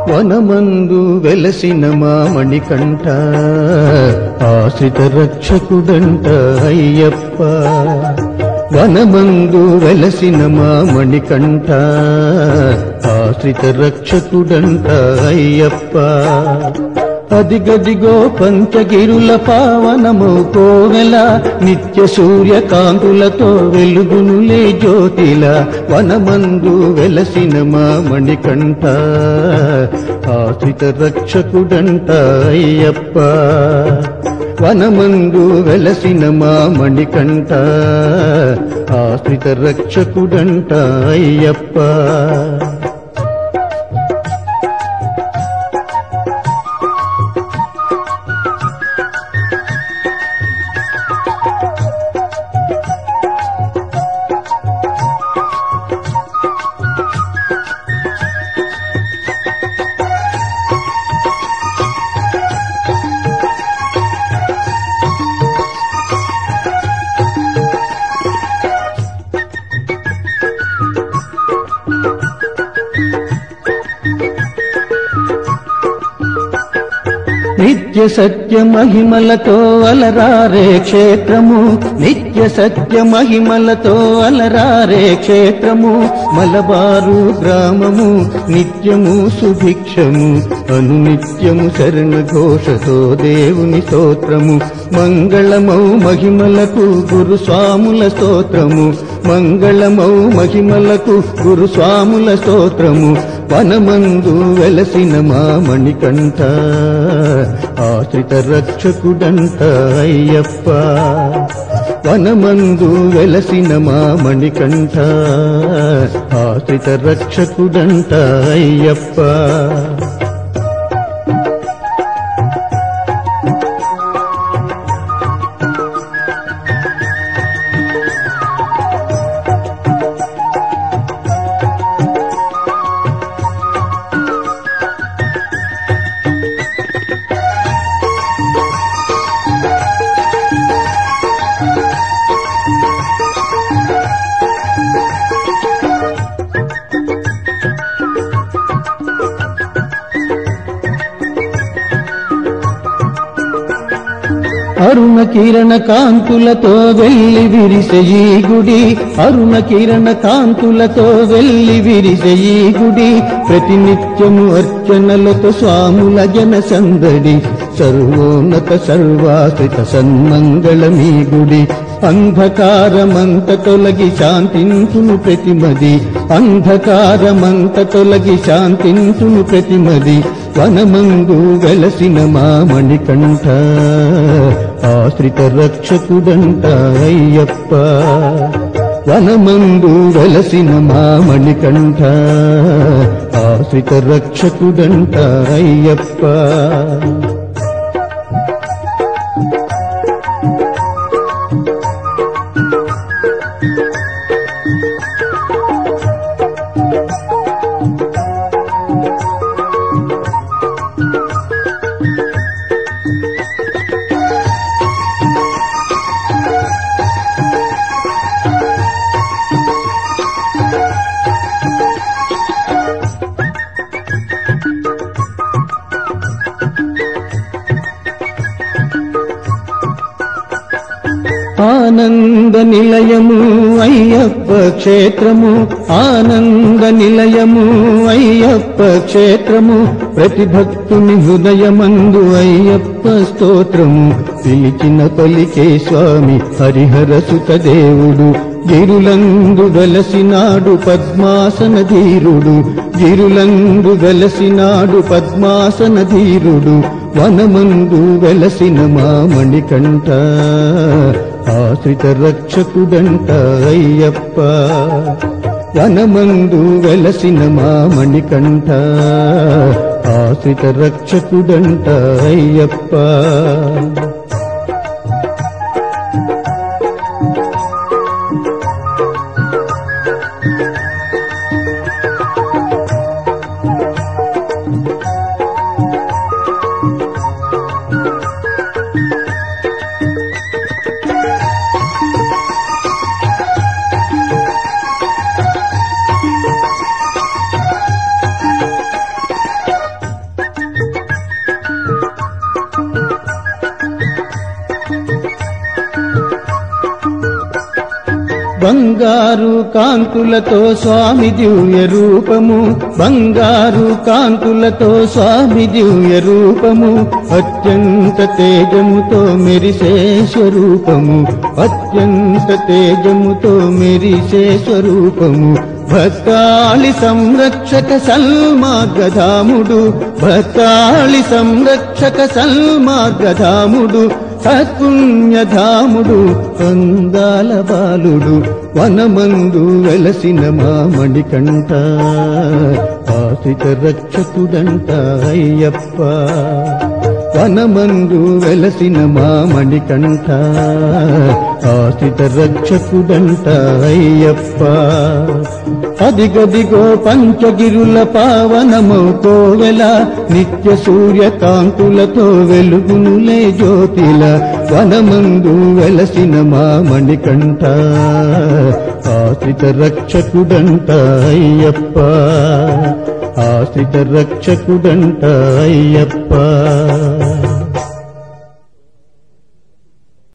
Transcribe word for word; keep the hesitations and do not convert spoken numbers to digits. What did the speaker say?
వనమందు వెలసిన మా మణికంఠ ఆశ్రిత రక్షకుడంట అయ్యప్ప. వనమందు వెలసిన మా మణికంఠ ఆశ్రిత రక్షకుడంట అయ్యప్ప. అదిగదిగో పంచగిరుల పావనము కోవెల నిత్య సూర్యకాంతులతో వెలుగునులే జ్యోతిల. వనమందు వెలసిన మా మణికంఠ ఆశ్రిత రక్షకుడంట అయ్యప్ప. వనమందు వెలసిన మా మణికంఠ ఆశ్రిత రక్షకుడంట అయ్యప్ప. నిత్య సత్య మహిమలతో అలరారే క్షేత్రము, నిత్య సత్య మహిమలతో అలరారే క్షేత్రము. మలబారు గ్రామము నిత్యము సుభిక్షము, అనునిత్యము శరణ ఘోషతో దేవుని స్తోత్రము. మంగళమౌ మహిమలకు గురుస్వాముల స్తోత్రము, మంగళమౌ మహిమలకు గురుస్వాముల స్తోత్రము. వనమందు వెలసిన మా మణికంఠ ఆశ్రిత రక్షకుడంట అయ్యప్ప. వనమందు వెలసిన మా మణికంఠ ఆశ్రిత రక్షకుడంట అయ్యప్ప. అరుణ కిరణ కాంతులతో వెల్లి విరిసే ఈ గుడి, అరుణ కిరణ కాంతులతో వెల్లి విరిసే ఈ గుడి. ప్రతినిత్యము అర్చనలతో స్వాముల జన సందడి, సర్వోన్నత సర్వాశ్రిత సన్మంగళమీ గుడి. అంధకారమంత తొలగి శాంతించును ప్రతిమది, అంధకారమంత తొలగి శాంతించును ప్రతిమది. వనమందు వెలసిన మా మణికంఠ ఆశ్రిత రక్షకుడంట అయ్యప్ప. వనమందు వెలసిన మా మణికంఠ ఆశ్రిత రక్షకుడంట అయ్యప్ప. ఆనంద నిలయము అయ్యప్ప క్షేత్రము, ఆనంద నిలయము అయ్యప్ప క్షేత్రము. ప్రతి భక్తుని హృదయమందు అయ్యప్ప స్తోత్రము, పిలిచిన పలికే స్వామి హరిహర సుత దేవుడు. గిరులందు వెలసినాడు పద్మాసన ధీరుడు, గిరులందు వెలసినాడు పద్మాసన ధీరుడు. వనమందు వెలసిన మా మణికంఠ ఆశ్రిత రక్షకుడంట అయ్యప్ప. వనమందు వెలసిన మా మణికంఠ ఆశ్రిత రక్షకుడంట అయ్యప్ప. బంగారు కాంతులతో స్వామి దివ్య రూపము, బంగారు కాంతులతో స్వామి దివ్య రూపము, అత్యంత తేజముతో మెరిసే స్వరూపము, అత్యంత తేజముతో మెరిసే స్వరూపము. భక్తాళి సంరక్షక సల్మార్గధాముడు, భక్తాళి సంరక్షక సల్మార్గధాముడు, సత్పుణ్యధాముడు అందాల బాలుడు, వనమందు వెలసిన మా మణికంఠ, ఆశ్రిత రక్షకుడంట అయ్యప్ప. వనమందు వెలసిన మా మణికంఠ, ఆశ్రిత రక్షకుడంట అయ్యప్ప. అదిగదిగో పంచగిరుల పావనమౌ కోవెల, నిత్య సూర్యకాంతులతో వెలుగునులే జ్యోతిల, వనమందు వెలసిన మా మణికంఠ, ఆశ్రిత రక్షకుడంట అయ్యప్ప, ఆశ్రిత రక్షకుడంట అయ్యప్ప.